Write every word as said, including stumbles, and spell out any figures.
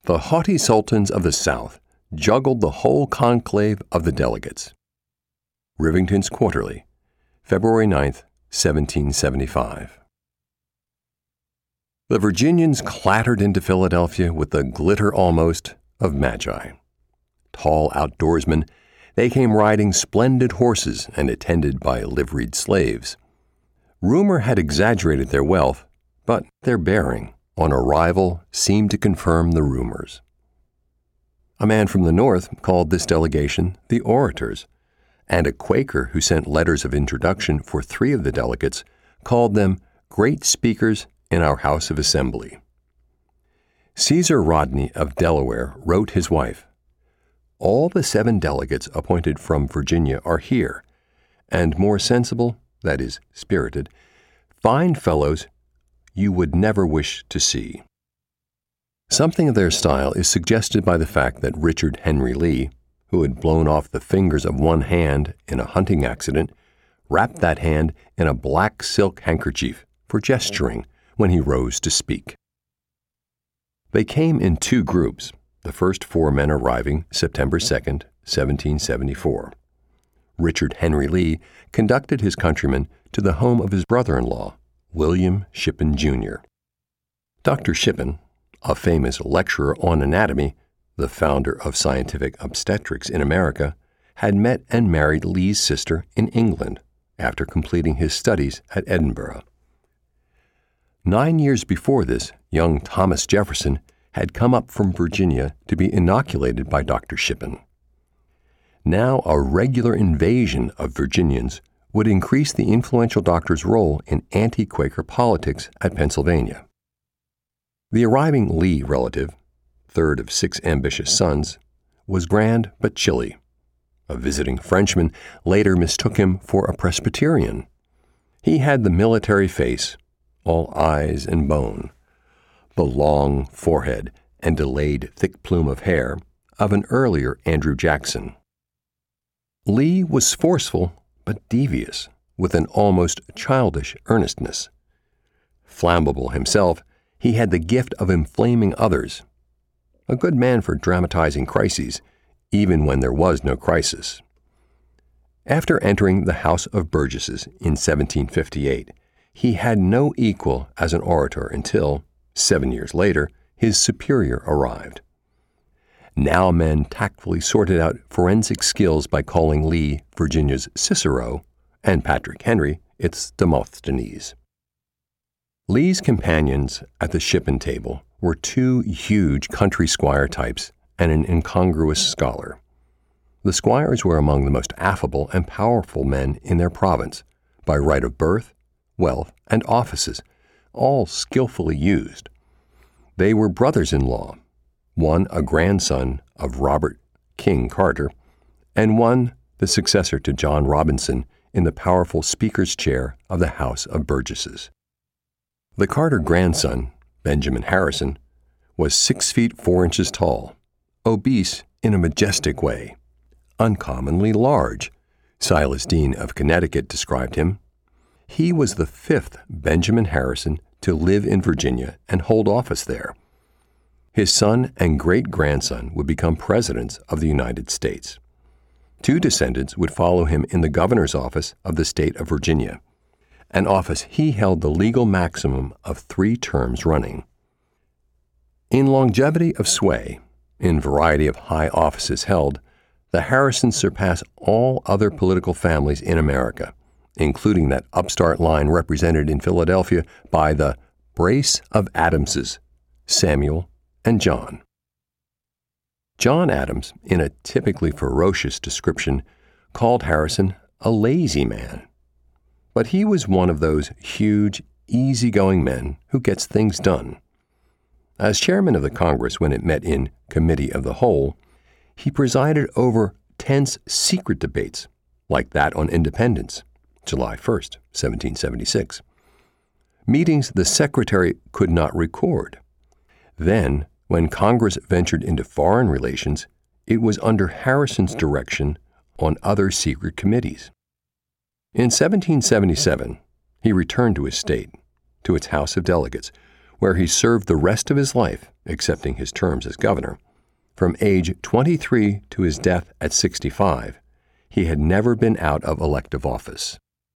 The haughty sultans of the South juggled the whole conclave of the delegates. Rivington's Quarterly, February ninth, seventeen seventy-five. The Virginians clattered into Philadelphia with the glitter almost of magi. Tall outdoorsmen, they came riding splendid horses and attended by liveried slaves. Rumor had exaggerated their wealth, but their bearing, on arrival, seemed to confirm the rumors. A man from the North called this delegation the Orators, and a Quaker who sent letters of introduction for three of the delegates called them great speakers in our House of Assembly. Caesar Rodney of Delaware wrote his wife, "All the seven delegates appointed from Virginia are here, and more sensible, that is, spirited, fine fellows you would never wish to see." Something of their style is suggested by the fact that Richard Henry Lee, who had blown off the fingers of one hand in a hunting accident, wrapped that hand in a black silk handkerchief for gesturing when he rose to speak. They came in two groups, the first four men arriving September second, seventeen seventy-four. Richard Henry Lee conducted his countrymen to the home of his brother-in-law, William Shippen, Junior Doctor Shippen, a famous lecturer on anatomy, the founder of scientific obstetrics in America, had met and married Lee's sister in England after completing his studies at Edinburgh. Nine years before this, young Thomas Jefferson had come up from Virginia to be inoculated by Doctor Shippen. Now a regular invasion of Virginians would increase the influential doctor's role in anti-Quaker politics at Pennsylvania. The arriving Lee relative, third of six ambitious sons, was grand but chilly. A visiting Frenchman later mistook him for a Presbyterian. He had the military face, all eyes and bone, the long forehead and delayed thick plume of hair of an earlier Andrew Jackson. Lee was forceful but devious, with an almost childish earnestness. Flammable himself, he had the gift of inflaming others. A good man for dramatizing crises, even when there was no crisis. After entering the House of Burgesses in seventeen fifty-eight, he had no equal as an orator until, seven years later, his superior arrived. Now men tactfully sorted out forensic skills by calling Lee Virginia's Cicero and Patrick Henry its Demosthenes. Lee's companions at the Shippen table were two huge country squire types and an incongruous scholar. The squires were among the most affable and powerful men in their province, by right of birth, wealth, and offices, all skillfully used. They were brothers-in-law, one a grandson of Robert King Carter, and one the successor to John Robinson in the powerful Speaker's chair of the House of Burgesses. The Carter grandson, Benjamin Harrison, was six feet four inches tall, obese in a majestic way, uncommonly large. Silas Deane of Connecticut described him. He was the fifth Benjamin Harrison to live in Virginia and hold office there. His son and great-grandson would become presidents of the United States. Two descendants would follow him in the governor's office of the state of Virginia, an office he held the legal maximum of three terms running. In longevity of sway, in variety of high offices held, the Harrisons surpass all other political families in America, including that upstart line represented in Philadelphia by the brace of Adamses, Samuel and John. John Adams, in a typically ferocious description, called Harrison a lazy man. But he was one of those huge, easygoing men who gets things done. As chairman of the Congress when it met in Committee of the Whole, he presided over tense secret debates, like that on independence, July first, seventeen seventy-six. Meetings the secretary could not record. Then, when Congress ventured into foreign relations, it was under Harrison's direction on other secret committees. In seventeen seventy-seven, he returned to his state, to its House of Delegates, where he served the rest of his life accepting his terms as governor. From age twenty-three to his death at sixty-five, he had never been out of elective office.